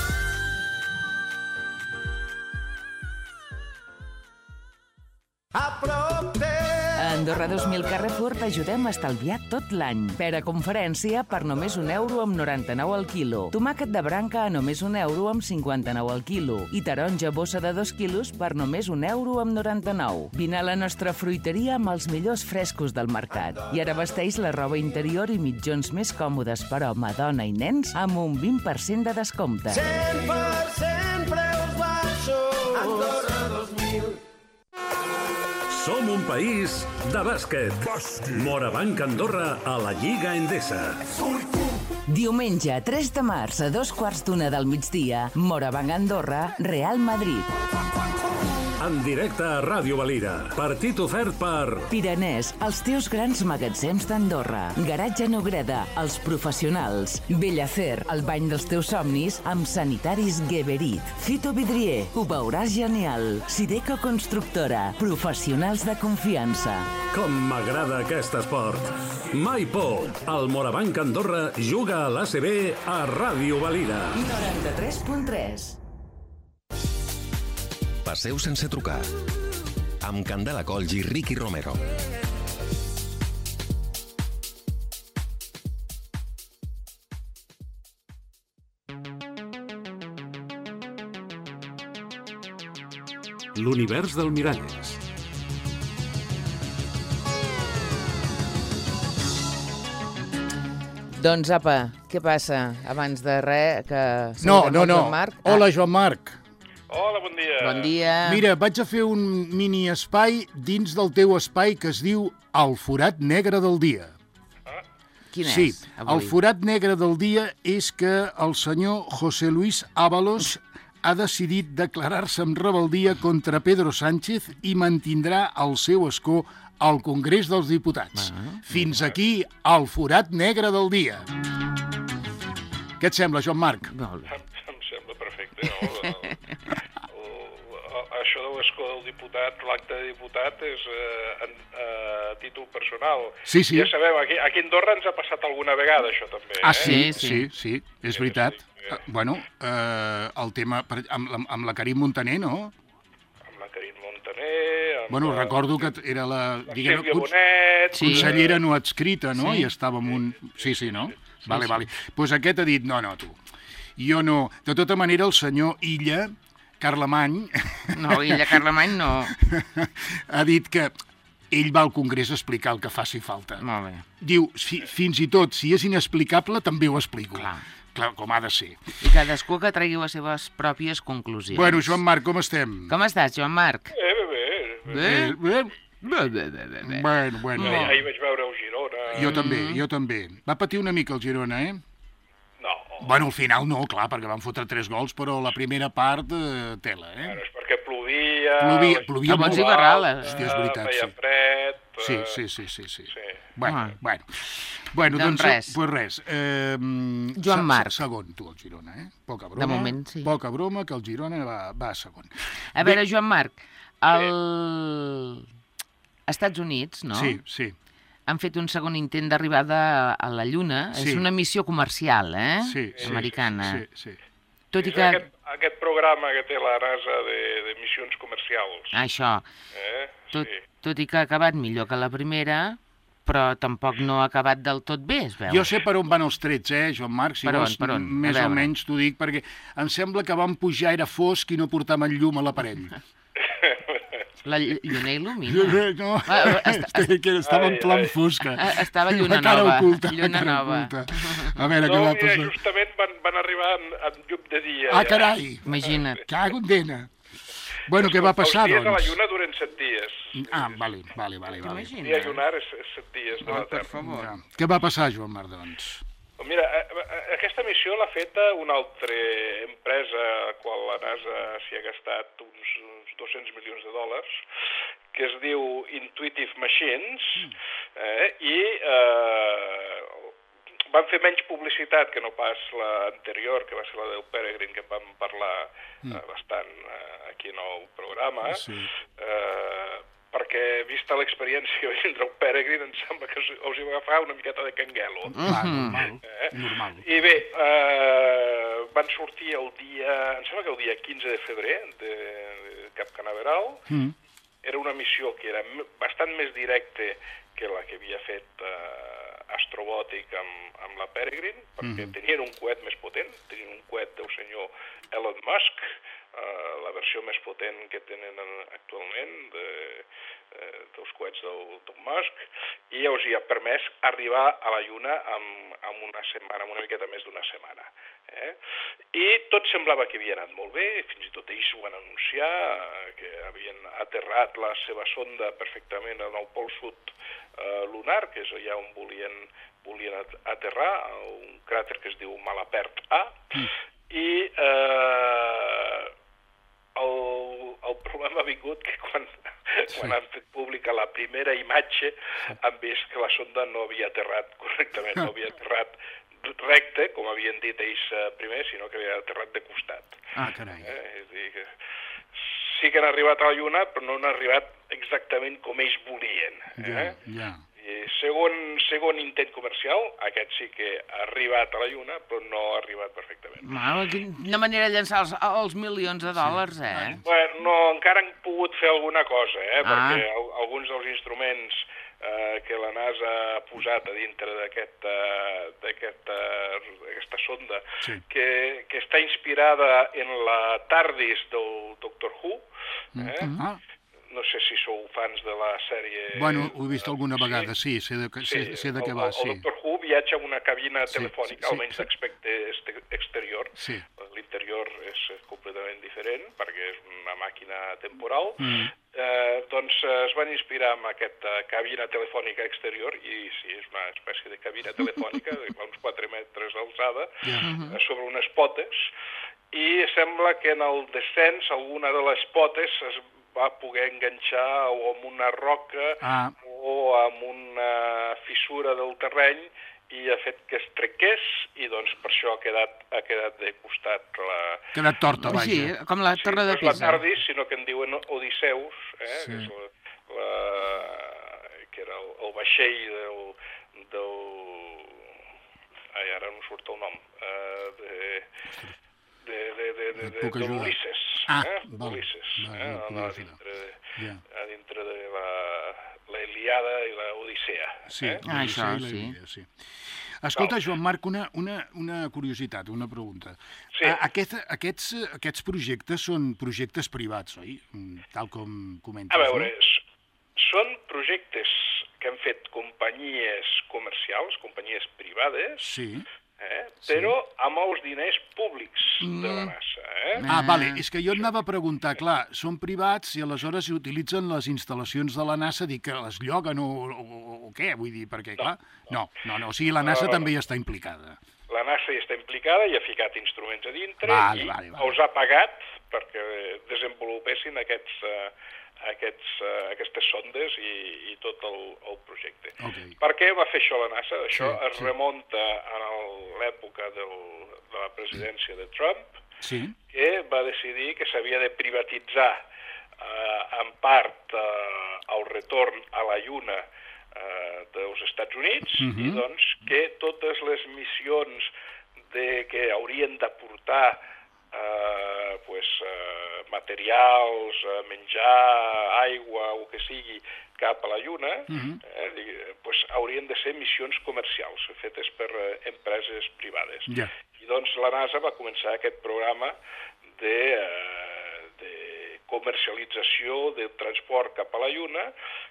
A Andorra dos mil Carrefour t'ajudem a estalviar tot l'any. Pera conferència per només un euro amb noranta-nou al quilo. Tomàquet de branca a només un euro amb cinquanta-nou al quilo. I taronja bossa de dos quilos per només un euro amb noranta-nou. Vine a la nostra fruiteria amb els millors frescos del mercat. I ara vesteix la roba interior i mitjons més còmodes per home, dona i nens amb un vint per cent de descompte. cent per cent preus baixos. Andorra dos mil. Som un país de bàsquet. Morabanc Andorra a la Lliga Endesa. Diumenge, tres de març, a dos quarts d'una del migdia, Morabanc Andorra, Real Madrid. En directe a Ràdio Valira. Partit ofert per... Piranès, els teus grans magatzems d'Andorra. Garatge Nogreda, els professionals. Bellacer, el bany dels teus somnis, amb sanitaris Geberit. Fito Vidrier, ho veuràs genial. Sideco Constructora, professionals de confiança. Com m'agrada aquest esport. Mai por. El Morabanc Andorra juga a l'A C B a Ràdio Valira. noranta-tres punt tres. Passeu sense trucar. Amb Candela Colls i Ricky Romero. L'univers del Miralles. Doncs apa, què passa? Abans de res, que... No, saludem no, el no. Joan Marc. Hola, Joan Marc. Hola, bon dia. Bon dia. Mira, vaig a fer un mini espai dins del teu espai que es diu El forat negre del dia. Quin Sí, és, avui? el forat negre del dia és que el senyor José Luis Ábalos ha decidit declarar-se en rebeldia contra Pedro Sánchez i mantindrà el seu escó al Congrés dels Diputats. Ah, Fins aquí el forat negre del dia. Què et sembla, Joan Marc? Molt bé. Em, em sembla perfecte, no? El, el, el, això de l'escó del diputat, l'acte de diputat és eh, en, eh, a títol personal. Sí, sí. Ja sabeu, aquí, aquí a Andorra ens ha passat alguna vegada això també. Ah, eh? sí, Sí, sí, sí. sí, és Sí, veritat. sí, sí. Eh, Bueno, eh, el tema per- amb, la- amb la Karim Montaner, no? Amb la Karim Montaner... Amb Bueno, la, recordo que era la, la diguem, Sílvia cons- Bonet... Sí. consellera no adscrita, no? Sí. I estava amb un... Sí, sí, no? Vale, vale. Doncs pues aquest ha dit, no, no, tu, jo no. De tota manera, el senyor Illa, Carlemany, No, Illa Carlemany no. ha dit que ell va al Congrés a explicar el que faci falta. Molt bé. Diu, fi, fins i tot, si és inexplicable, també ho explico. Clar. Clar, com ha de ser. I cadascú que tregui les seves pròpies conclusions. Bueno, Joan Marc, com estem? Com estàs, Joan Marc? Eh, bé, bé. Bé? Eh, eh, Bé, bé, bé, bé, bé. bueno, bueno. Ahir, ahir vaig veure el Girona... Jo també, jo també. Va patir una mica el Girona, eh? No, Bueno, al final no, clar, perquè van fotre tres gols, però la primera part, eh, tela, eh? bueno, és perquè plovia... Plovia- la- plovia A Mons molt. i Barrales. Hòstia, és veritat, feia sí. fred... Sí, eh, sí, sí, sí, sí. sí. Bueno, Ah. bueno. Bueno, Doncs doncs, res. Pues res. Eh, Joan se- Marc. Segon, tu, el Girona, eh? Poca broma. De moment, sí. Poca broma, que el Girona va, va a segon. A veure, Joan Marc, el... Estats Units, no? Sí, sí. Han fet un segon intent d'arribada a la Lluna. Sí. És una missió comercial, eh? Sí, sí, Americana. Sí, sí. Tot i És que... Aquest, aquest programa que té la NASA de, de missions comercials. Això, Eh? tot, Sí. tot i que ha acabat millor que la primera, però tampoc no ha acabat del tot bé, es veu. Jo sé per on van els trets, eh, Joan Marc? Si Per on, vols, per on? A més o veure. menys t'ho dic, perquè em sembla que van pujar, era fosc i no portaven llum a l'aparell. La ll- lluna il·lumina. No, Ah, est- que estava en Ai, plan ai. fosca. Ah, estava lluna La cara nova, oculta, lluna la cara nova. oculta. A veure, què No, va mira, passar? justament van, van arribar en, en llum de dia. Ah, ja. carai! Imagina't. Cago en dena. Bueno, què va passar, Els dies a la doncs? Lluna duren set dies. Ah, vale, vale, vale. vale. T'imagines? Dia lunar és, és set dies de la Oh, per Terra. favor. Ja. Què va passar, Joan Marc, doncs? Mira, eh, eh, aquesta missió l'ha feta una altra empresa a la qual la NASA s'hi ha gastat uns, uns dos-cents milions de dòlars, que es diu Intuitive Machines, eh, i, eh, van fer menys publicitat que no pas l'anterior, que va ser la del Peregrine, que vam parlar mm. eh, bastant eh, aquí en el programa, sí. eh, perquè, vista l'experiència de vindre al Peregrine, em sembla que us, us hi va agafar una miqueta de canguelo. Mm -hmm. Normal, eh? normal. I bé, eh, van sortir el dia, em sembla que el dia quinze de febrer, de, de Cap Canaveral. Mm. Era una missió que era bastant més directa que la que havia fet eh, Astrobòtic amb, amb la Peregrine, perquè mm. tenien un coet més potent, tenien un coet del senyor Elon Musk, Uh, la versió més potent que tenen actualment de, uh, dels coets del, del Musk, i els hi ha permès arribar a la Lluna amb, amb una setmana, amb una miqueta més d'una setmana. Eh? I tot semblava que havia anat molt bé, fins i tot ells ho van anunciar, uh, que havien aterrat la seva sonda perfectament en el pol sud uh, lunar, que és allà on volien, volien aterrar, un cràter que es diu Malapert A, mm. i eh, El, el problema ha vingut que quan, sí. quan han fet pública la primera imatge han vist que la sonda no havia aterrat correctament, no havia aterrat recte, com havien dit ells primer, sinó que havia aterrat de costat. Ah, carai. Eh? És a dir, que sí que han arribat a la Lluna, però no han arribat exactament com ells volien. Eh? Ja, ja. I segon, segon intent comercial, aquest sí que ha arribat a la Lluna, però no ha arribat perfectament. Mal, quina manera de llançar els, els milions de dòlars, sí. eh? Bueno, no, encara han pogut fer alguna cosa, eh? Ah. Perquè alguns dels instruments eh, que la NASA ha posat a dintre d'aquesta sonda, sí. que, que està inspirada en la TARDIS del Doctor Who, eh? Mm -hmm. No sé si sou fans de la sèrie... Bueno, ho he vist alguna vegada, sí, sé de, sé, sí, sé de què va, sí. El Doctor Who viatja en una cabina sí, telefònica, sí, almenys sí. d'aspecte exterior. Sí. L'interior és completament diferent, perquè és una màquina temporal. Mm. Eh, doncs es van inspirar en aquesta cabina telefònica exterior, i sí, és una espècie de cabina telefònica, de uns quatre metres d'alçada, yeah. sobre unes potes, i sembla que en el descens alguna de les potes es va poder enganxar o amb una roca ah. o amb una fissura del terreny i ha fet que es trenqués i doncs per això ha quedat, ha quedat de costat la... Ha quedat torta, vaja. Sí, com la torre sí, de Pisa. No és la TARDIS, sinó que en diuen Odisseus, eh? Sí. Que és la, la, que era el, el vaixell del... del... Ai, ara no surt el nom. Uh, de... de, de, de, de, de, de l'Ulisses. Ah, eh? val, Ulisses, val, eh? val, a dintre de, yeah. a dintre de la, la Ilíada i la Odissea. Sí, eh? ah, això, sí. sí. Escolta, Joan Marc, una, una, una curiositat, una pregunta. Sí. Aquest, aquests, aquests projectes són projectes privats, oi? Tal com comentes. A veure, no? Són projectes que han fet companyies comercials, companyies privades, sí. Eh? Però sí. amb els diners públics de la NASA. Eh? Ah, vale. És que jo et anava a preguntar, clar, són privats i aleshores utilitzen les instal·lacions de la NASA, dic que les lloguen o, o, o què, vull dir, perquè, clar... No, no, no, o sigui, la NASA no, no, també hi està implicada. La NASA hi està implicada i ha ficat instruments a dintre vale, i vale, vale. els ha pagat perquè desenvolupessin aquests... Uh, Aquests, uh, aquestes sondes i, i tot el, el projecte. Okay. Per què va fer això la NASA? Això sí, es sí. remunta a l'època de la presidència de Trump, sí. que va decidir que s'havia de privatitzar eh, en part eh, el retorn a la Lluna eh, dels Estats Units, uh-huh. i doncs que totes les missions de, que haurien d'aportar Uh, pues, uh, materials, uh, menjar, aigua, o que sigui, cap a la Lluna, uh-huh. eh, pues, haurien de ser missions comercials, fetes per uh, empreses privades. Yeah. I doncs la NASA va començar aquest programa de, uh, de comercialització del transport cap a la Lluna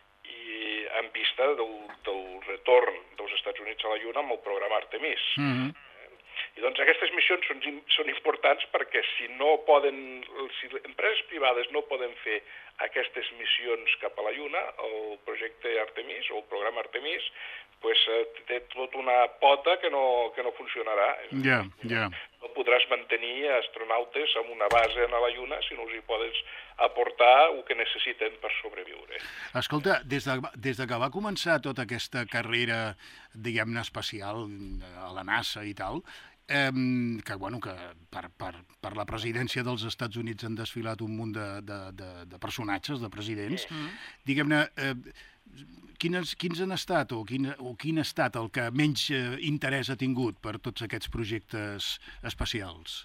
i en vista del, del retorn dels Estats Units a la Lluna amb el programa Artemis. Uh-huh. I doncs aquestes missions són, són importants perquè si no poden, si empreses privades no poden fer aquestes missions cap a la Lluna, el projecte Artemis o el programa Artemis, pues, té tot una pota que no, que no funcionarà. Yeah, yeah. No podràs mantenir astronautes en una base a la Lluna si no els hi podes aportar el que necessiten per sobreviure. Escolta, des de, des de que va començar tota aquesta carrera, diguem-ne, espacial a la NASA i tal, eh, que, bueno, que per, per, per la presidència dels Estats Units han desfilat un munt de, de, de, de personatges, de presidents, mm. diguem-ne, eh, quins, quins han estat o quin, o quin ha estat el que menys eh, interès ha tingut per tots aquests projectes espacials?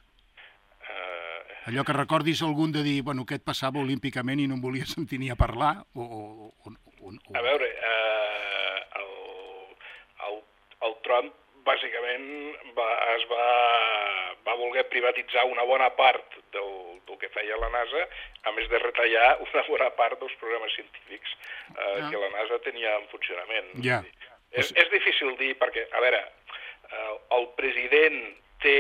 Allò que recordis algun de dir, bueno, aquest passava olímpicament i no em volia sentir ni a parlar, o... o, o, o... A veure, eh, el, el, el Trump bàsicament va, es va, va voler privatitzar una bona part del, del que feia la NASA, a més de retallar una bona part dels programes científics eh, ah. que la NASA tenia en funcionament. Ja. És, és difícil dir, perquè, a veure, eh, el president té...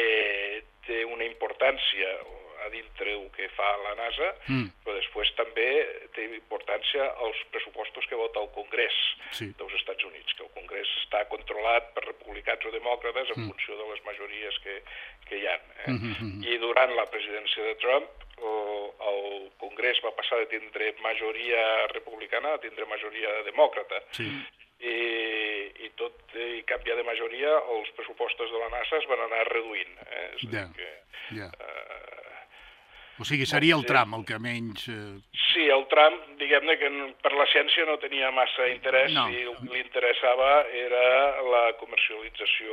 té una importància a dintre el que fa la NASA, mm. però després també té importància els pressupostos que vota el Congrés sí. dels Estats Units, que el Congrés està controlat per republicans o demòcrates en mm. funció de les majories que, que hi ha. Eh? Mm -hmm. I durant la presidència de Trump, el, el Congrés va passar de tindre majoria republicana a tindre majoria demòcrata. Sí. I, i tot i canviar de majoria, els pressupostos de la NASA es van anar reduint. Eh? És yeah. que, yeah. eh, o sigui, seria el tram el que menys... Eh... Sí, el tram, diguem-ne que per la ciència no tenia massa interès no. i el que li interessava era la comercialització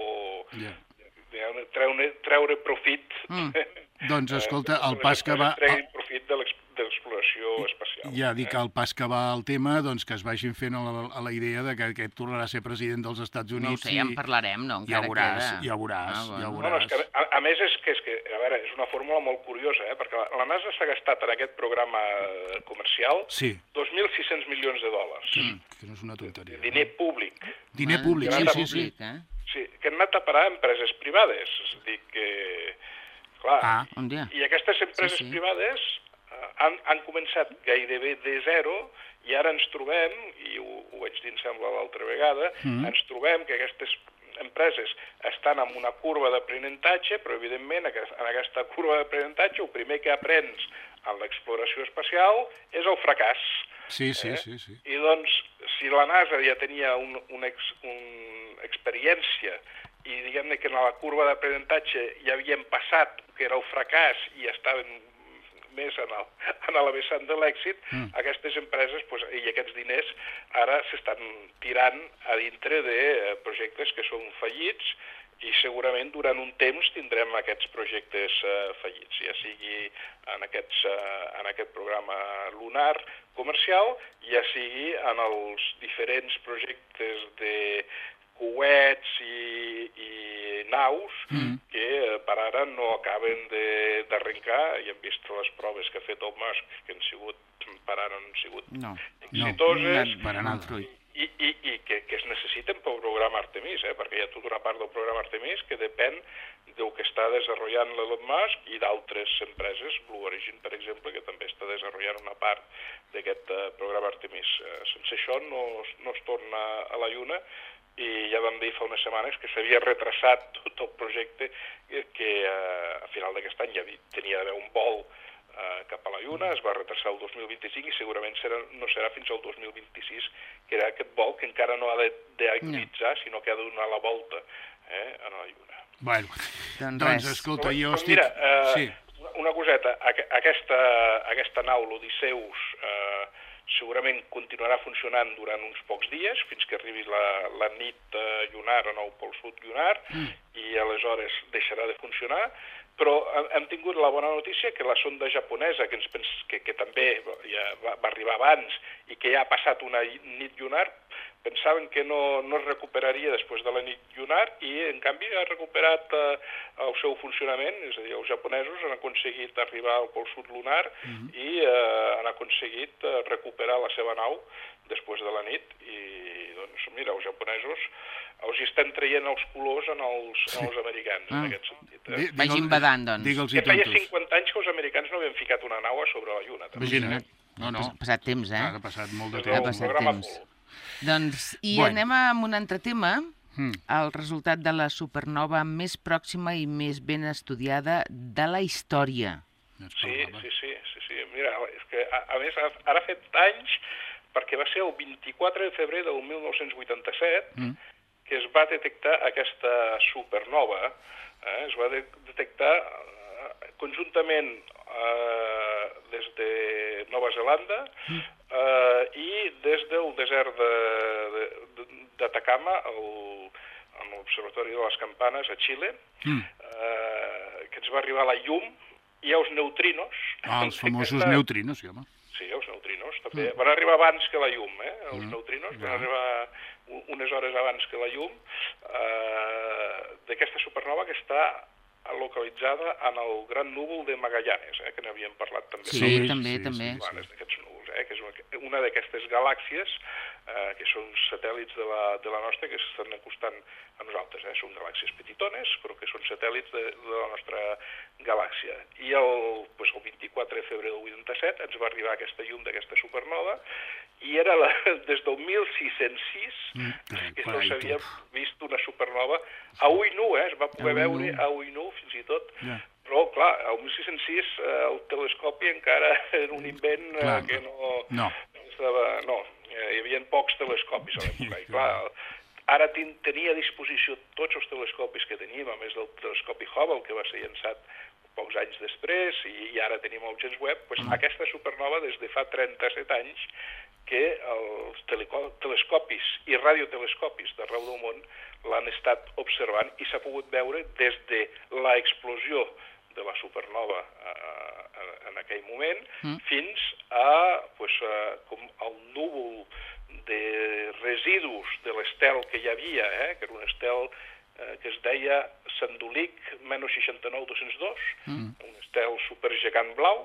o yeah. diguem-ne, treure, treure profit. Mm. Doncs escolta, el pas que va... Treure profit de l'exploració espacial. Ja dic que el pas que va al tema, doncs que es vagin fent a la, a la idea de que aquest tornarà a ser president dels Estats Units. No ho sé, ja en parlarem, no? Ja veuràs, ja veuràs, ah, bueno. ja veuràs. No, no, és que, a, a més, és que, és que, a veure, és una fórmula molt curiosa, eh? Perquè la, la NASA s'ha gastat en aquest programa comercial sí. dos mil sis-cents milions de dòlars. Sí, que no és una tonteria. Diner no? públic. Diner ah, públic, sí, sí, sí. Eh? Sí, que han anat a parar a empreses privades. És a dir, que... Clar, ah, un dia. I aquestes empreses sí, sí. privades Han, han començat gairebé de zero i ara ens trobem, i ho, ho vaig dir, em sembla, l'altra vegada, mm. ens trobem que aquestes empreses estan en una curva d'aprenentatge, però evidentment en aquesta curva d'aprenentatge el primer que aprens en l'exploració espacial és el fracàs. Sí, sí, eh? sí, sí. I doncs, si la NASA ja tenia una un ex, un experiència i diguem-ne que en la curva d'aprenentatge ja havien passat que era el fracàs i estaven més en el, en la vessant de l'èxit, mm. aquestes empreses pues, i aquests diners ara s'estan tirant a dintre de projectes que són fallits i segurament durant un temps tindrem aquests projectes uh, fallits, ja sigui en, aquests, uh, en aquest programa lunar comercial, ja sigui en els diferents projectes de coets i, i naus mm. que eh, per ara no acaben d'arrencar i hem vist les proves que ha fet el Musk que han sigut, per ara han sigut no, exitoses no, per anar al fruit. I, i, i que, que es necessiten pel programa Artemis, eh? Perquè hi ha tota una part del programa Artemis que depèn del que està desenvolupant l'Elon Musk i d'altres empreses, Blue Origin, per exemple, que també està desenvolupant una part d'aquest uh, programa Artemis. Uh, sense això no, no es torna a la Lluna i ja vam dir fa unes setmanes que s'havia retrasat tot el projecte que eh, a final d'aquest any ja tenia d'haver un vol eh, cap a la Lluna, es va retrasar el dos mil vint-i-cinc i segurament serà, no serà fins al dos mil vint-i-sis, que era aquest vol que encara no ha d'actualitzar, no. sinó que ha de donar la volta eh, a la Lluna. Bueno, doncs, doncs escolta, però, jo però estic... Mira, eh, sí. una coseta, aquesta, aquesta nau, l'Odisseus, eh, segurament continuarà funcionant durant uns pocs dies, fins que arribi la, la nit eh, lunar en el pol sud lunar, mm. i aleshores deixarà de funcionar, però hem tingut la bona notícia que la sonda japonesa, que, ens pens, que, que també ja va, va arribar abans i que ja ha passat una nit lunar, pensaven que no, no es recuperaria després de la nit lunar i, en canvi, ha recuperat eh, el seu funcionament, és a dir, els japonesos han aconseguit arribar al pol sud lunar mm-hmm. i eh, han aconseguit eh, recuperar la seva nau després de la nit i, doncs, mira, els japonesos els hi estan traient els colors en els, en els americans, ah. en aquest sentit. Eh? Vagin badant, doncs. Que feia cinquanta anys que els americans no havien ficat una nau a sobre la Lluna. Imagina't. No, no. Ha passat temps, eh? Ha passat molt de temps. Ha passat temps. Doncs, i bueno. anem amb un altre tema, mm. el resultat de la supernova més pròxima i més ben estudiada de la història. Sí, sí, sí, sí, sí. Mira, és que a, a més ara ha fet anys perquè va ser el vint-i-quatre de febrer del mil nou-cents vuitanta-set mm. que es va detectar aquesta supernova. Eh? Es va de detectar eh, conjuntament eh, des de Nova Zelanda mm. eh, i des del desert d'Atacama, a l'Observatori de les Campanes, a Xile, mm. eh, que ens va arribar la llum i els neutrinos. Ah, els famosos aquesta... neutrinos, sí, home. Sí, els neutrinos, també. Mm. Van arribar abans que la llum, eh? Els mm. neutrinos van arribar unes hores abans que la llum eh, d'aquesta supernova que està localitzada en el gran núvol de Magallanes, eh, que n'havíem parlat també. Sí, sí també, sí, també. Sí, sí. D'aquests núvols, eh, que és una d'aquestes galàxies eh, que són satèl·lits de la, de la nostra, que s'estan acostant a nosaltres. Eh. Són galàxies petitones, però que són satèl·lits de, de la nostra galàxia. I el, pues, el vint-i-quatre de febrer del vuitanta-set ens va arribar aquesta llum d'aquesta supernova i era la, des del mil sis-cents sis mm, que no s'havia vist una supernova a ull nu, eh? Es va poder veure a ull nu fins i tot, yeah. Però clar, al mil sis-cents sis eh, el telescopi encara era un invent eh, clar, que no, no. Estava, no, eh, hi havia pocs telescopis a l'època, i clar, ara ten, tenia a disposició tots els telescopis que teníem, a més del telescopi Hubble, que va ser llançat pocs anys després, i, i ara tenim el James Webb, pues, mm. aquesta supernova des de fa trenta-set anys que els telescopis i radiotelescopis d'arreu del món l'han estat observant i s'ha pogut veure des de l'explosió de la supernova eh, en aquell moment mm. fins a, pues, a com el núvol de residus de l'estel que hi havia, eh, que era un estel eh, que es deia Sandulic menys seixanta-nou dos-cents dos, mm. un estel supergegant blau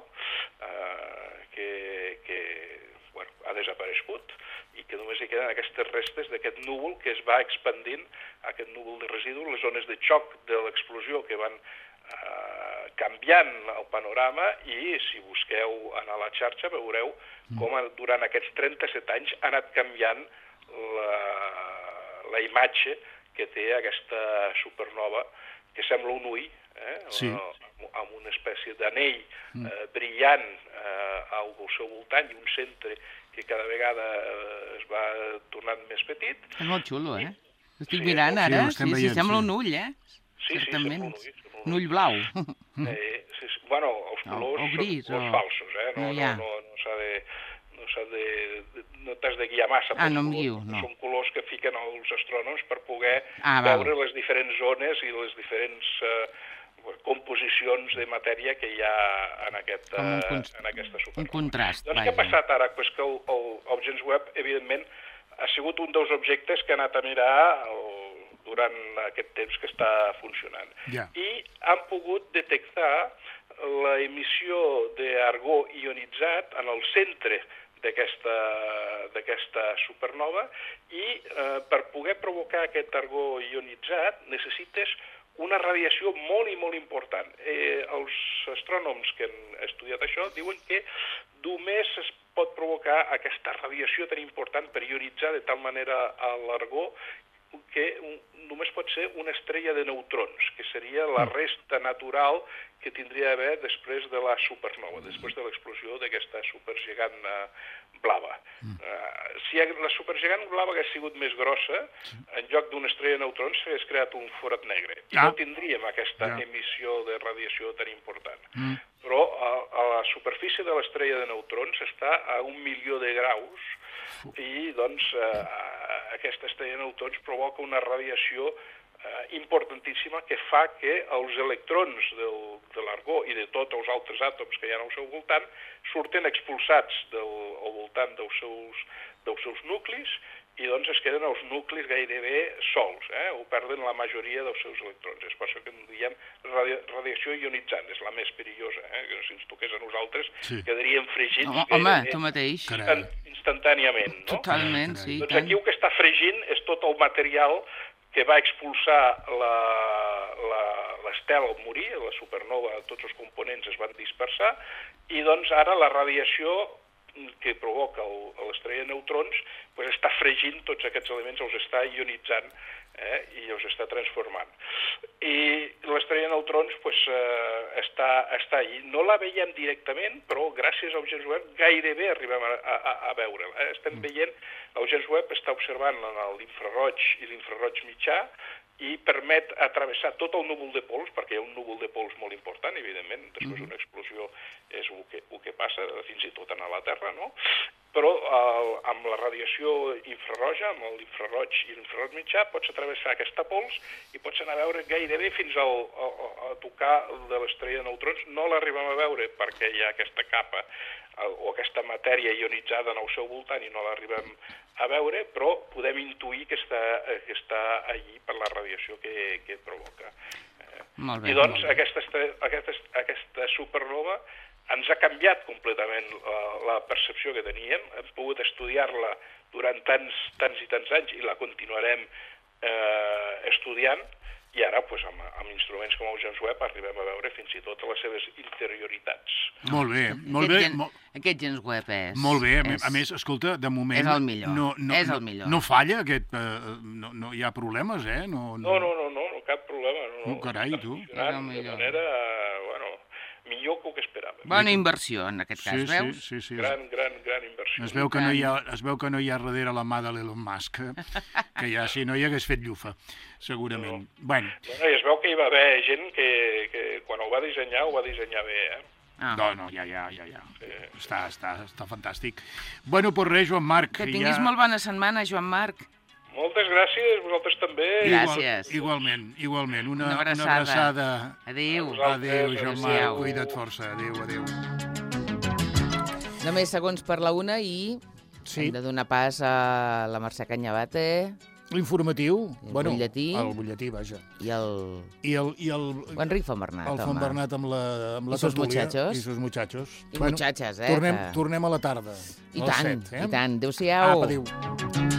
eh, que, que bueno, ha desaparegut i que només hi queden aquestes restes d'aquest núvol que es va expandint, aquest núvol de residus, les zones de xoc de l'explosió que van eh, canviant el panorama, i si busqueu a la xarxa veureu com durant aquests trenta-set anys ha anat canviant la, la imatge que té aquesta supernova, que sembla un ull, eh? Sí. Amb una espècie d'anell eh, brillant eh, al seu voltant i un centre que cada vegada eh, es va tornant més petit. És molt xulo, eh? Estic sí, mirant ara, sí, sí, veient, sí, sembla sí. un ull, eh? Sí, certament. sí, sembla un ull. Un ull blau. Eh, sí, bueno, els colors o, o gris, són colors o... falsos, eh? No, no, ja. no, no, no s'ha de... no s'ha de, no t'has de guiar massa. Ah, no em guio, no. Són colors que fiquen els astrònoms per poder ah, veure val. les diferents zones i les diferents eh, composicions de matèria que hi ha en, aquest, uh, en aquesta supernova. Un contrast. Doncs vaja. Què ha passat ara? Pues que el, el, el James Webb, evidentment, ha sigut un dels objectes que ha anat a mirar el, durant aquest temps que està funcionant. Yeah. I han pogut detectar la emissió d'argó ionitzat en el centre d'aquesta supernova i eh, per poder provocar aquest argó ionitzat necessites una radiació molt i molt important. Eh, els astrònoms que han estudiat això diuen que només es pot provocar aquesta radiació tan important per ionitzar de tal manera l'argó que només pot ser una estrella de neutrons, que seria la resta natural que tindria d'haver després de la supernova, després de l'explosió d'aquesta supergegant blava. Mm. Uh, si la supergegant blava hagués sigut més grossa, en lloc d'una estrella de neutrons s'hagués creat un forat negre. I ah. no tindríem aquesta ja. emissió de radiació tan important. Mm. Però a, a la superfície de l'estrella de neutrons està a un milió de graus i doncs eh, aquesta estrella de neutrons provoca una radiació eh, importantíssima que fa que els electrons del, de l'argó i de tots els altres àtoms que hi ha al seu voltant surten expulsats del, al voltant dels seus, dels seus nuclis i doncs es queden els nuclis gairebé sols, eh? o perden la majoria dels seus electrons. És per això que en diem radia radiació ionitzant, és la més perillosa, eh? que si ens toqués a nosaltres sí. quedaríem fregits no, home, tu mateix. Instant, instantàniament. No? Totalment, sí. Doncs aquí el que està fregint és tot el material que va expulsar l'estel al morir, la supernova, tots els components es van dispersar, i doncs ara la radiació que provoca l'estrella de neutrons pues està fregint tots aquests elements, els està ionitzant eh? I els està transformant. I l'estrella de neutrons pues, eh, està, està allí. No la veiem directament, però gràcies al James Webb gairebé arribem a, a, a veure-la. Eh? Estem veient, el James Webb està observant l'infraroig i l'infraroig mitjà i permet atravessar tot el núvol de pols, perquè hi ha un núvol de pols molt important, evidentment, després una explosió és el que, el que passa, fins i tot a la Terra, no? Però eh, amb la radiació infraroja, amb l'infraroig i l'infraroig mitjà, pots atravessar aquesta pols i pots anar a veure gairebé fins al, a, a tocar de l'estrella de neutrons. No l'arribem a veure perquè hi ha aquesta capa o aquesta matèria ionitzada en el seu voltant i no l'arribem a veure, però podem intuir que està, que està allí per la radiació que, que provoca. Molt bé, I doncs molt bé. Aquesta, aquesta, aquesta supernova ens ha canviat completament la, la percepció que teníem. Hem pogut estudiar-la durant tants, tants i tants anys i la continuarem eh, estudiant. I ara, pues, amb, amb instruments com el James Webb, arribem a veure fins i tot les seves interioritats. Molt bé, molt Aquest, bé. gen, Molt, aquest James Webb és... molt bé. A, és, a més, escolta, de moment... És el millor, no, no, és el no, millor. No falla aquest... Eh, no, no hi ha problemes, eh? No, No, no, no, no, no cap problema. No, Oh, carai, està tu. funcionant És el de millor. manera, bueno, millor que el que esperàvem. Bona inversió, en aquest cas, sí, veus? sí, sí, sí. Gran, gran, gran inversió. Es veu, que no hi ha, es veu que no hi ha darrere la mà de l'Elon Musk, que ja, si no hi hagués fet llufa, segurament. No. Bueno, Bueno, i es veu que hi va haver gent que, que quan ho va dissenyar, ho va dissenyar bé, eh? Ah. no, no, ja, ja, ja, ja. Està, està, està fantàstic. Bueno, pues res, Joan Marc. Que tinguis molt bona setmana, Joan Marc. Moltes gràcies, vosaltres també. Gràcies. Igual, igualment, igualment. Una, Una abraçada. Una abraçada. Adéu. Adéu, Joan Marc. Adéu. Cuida't força. Adéu, adéu. Només segons per la una i Sí. hem de donar pas a la Mercè Canyabate L'informatiu. El bueno, butlletí. El butlletí, vaja. i el... I el... I el o Enric Fontbernat, el home. Fontbernat amb la, amb la I sus tertúlia. muchachos. I sus muchachos. I muchachas, eh, Tornem, que- tornem a la tarda. I a les tant, set, eh? i tant. Adéu-siau. Apa, adéu.